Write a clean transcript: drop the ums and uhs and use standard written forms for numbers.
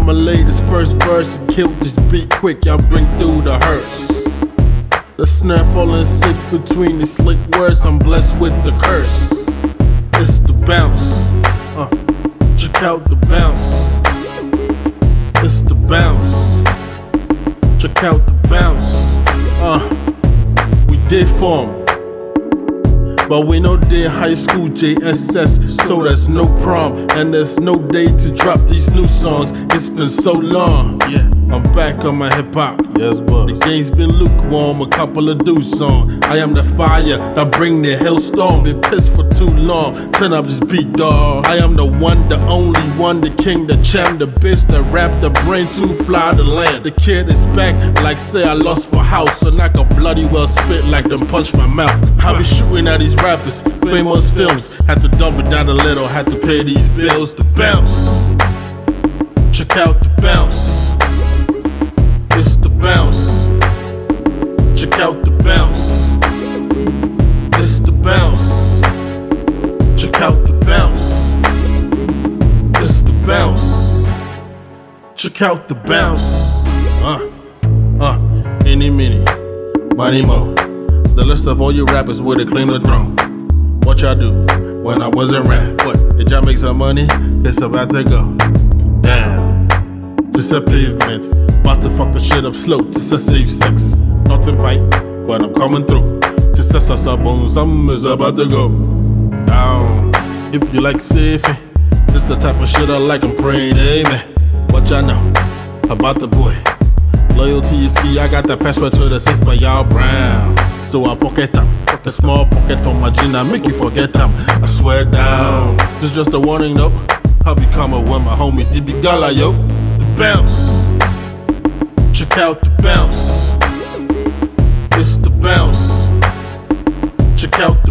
I'ma lay this first verse and kill this beat quick, y'all bring through the hearse. The snare falling sick between these slick words, I'm blessed with the curse. It's the bounce, check out the bounce. It's the bounce, check out the bounce. We did form, but we know did high school JSS, so there's no prom and there's no day to drop these new songs. It's been so long, yeah. I'm back on my hip hop. Yes, boss. The game's been lukewarm, a couple of dudes on. I am the fire that bring the hailstorm. Been pissed for too long, turn up this beat, dog. I am the one, the only one, the king, the champ, the bitch, the rap, the brain to fly the land. The kid is back, like say I lost for house, so knock a bloody well spit like them punch my mouth. I be shooting at these rappers, famous films. Had to dump it down a little, had to pay these bills. The bounce, check out the bounce. It's the bounce, check out the bounce. It's the bounce, check out the bounce. It's the bounce, check out the bounce. Any, mini, money, mo. The list of all you rappers where they claim the throne. What y'all do when I wasn't rap? What, did y'all make some money? It's about to go down. This a pavement, about to fuck the shit up slow. This a safe sex, not in pipe, but I'm coming through. This a sasa bones, some is about to go down. If you like safety, this the type of shit I like, I'm praying, amen. What y'all know about the boy? Loyalty is key, I got the password to the safe for y'all brown. So I pocket them, a small pocket for my gin, I make you forget them. I swear down, this just a warning though. I'll be coming with my homies, he be gala yo. The bounce, check out the bounce. It's the bounce, check out